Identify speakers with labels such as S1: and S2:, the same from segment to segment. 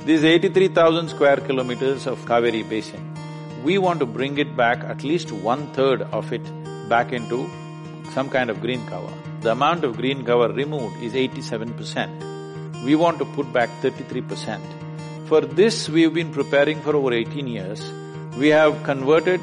S1: These 83,000 square kilometers of Kaveri basin, we want to bring it back, at least 1/3 of it back into some kind of green cover. The amount of green cover removed is 87%. We want to put back 33%. For this, we've been preparing for over 18 years. We have converted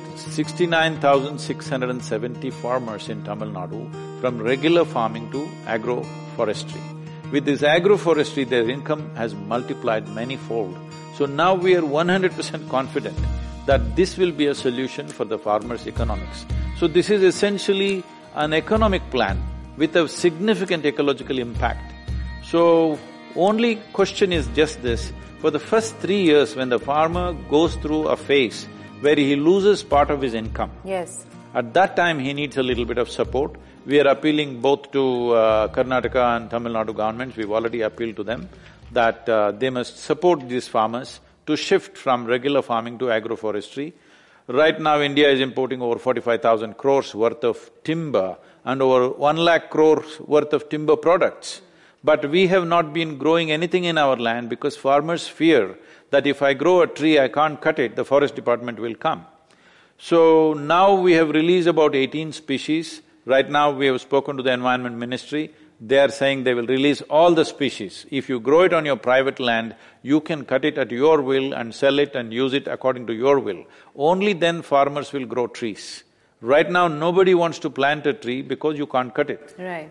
S1: 69,670 farmers in Tamil Nadu from regular farming to agroforestry. With this agroforestry, their income has multiplied many-fold. So now we are 100% confident that this will be a solution for the farmers' economics. So this is essentially an economic plan with a significant ecological impact. So, only question is just this, for the first 3 years when the farmer goes through a phase where he loses part of his income.
S2: Yes.
S1: At that time, he needs a little bit of support. We are appealing both to Karnataka and Tamil Nadu governments, we've already appealed to them, that they must support these farmers to shift from regular farming to agroforestry. Right now, India is importing over 45,000 crores worth of timber and over 1 lakh crores worth of timber products. But we have not been growing anything in our land because farmers fear that if I grow a tree, I can't cut it, the forest department will come. So now we have released about 18 species. Right now we have spoken to the Environment Ministry, they are saying they will release all the species. If you grow it on your private land, you can cut it at your will and sell it and use it according to your will. Only then farmers will grow trees. Right now, nobody wants to plant a tree because you can't cut it.
S2: Right.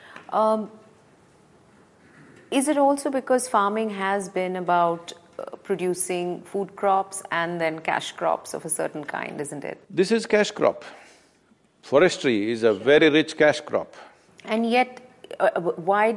S2: Is it also because farming has been about producing food crops and then cash crops of a certain kind, isn't it?
S1: This is cash crop. Forestry is a very rich cash crop.
S2: And yet, why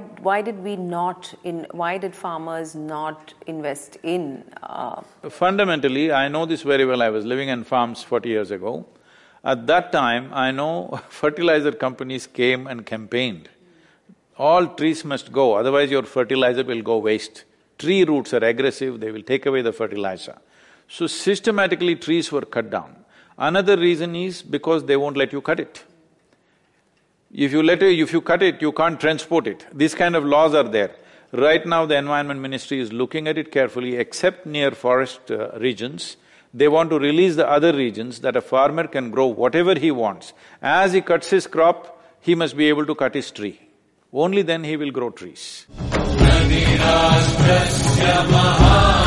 S2: did farmers not invest in…
S1: Fundamentally, I know this very well, I was living in farms 40 years ago. At that time, I know fertilizer companies came and campaigned. All trees must go, otherwise your fertilizer will go waste. Tree roots are aggressive, they will take away the fertilizer. So systematically trees were cut down. Another reason is because they won't let you cut it. If you cut it, you can't transport it. These kind of laws are there. Right now, the Environment Ministry is looking at it carefully, except near forest regions. They want to release the other regions that a farmer can grow whatever he wants. As he cuts his crop, he must be able to cut his tree. Only then he will grow trees.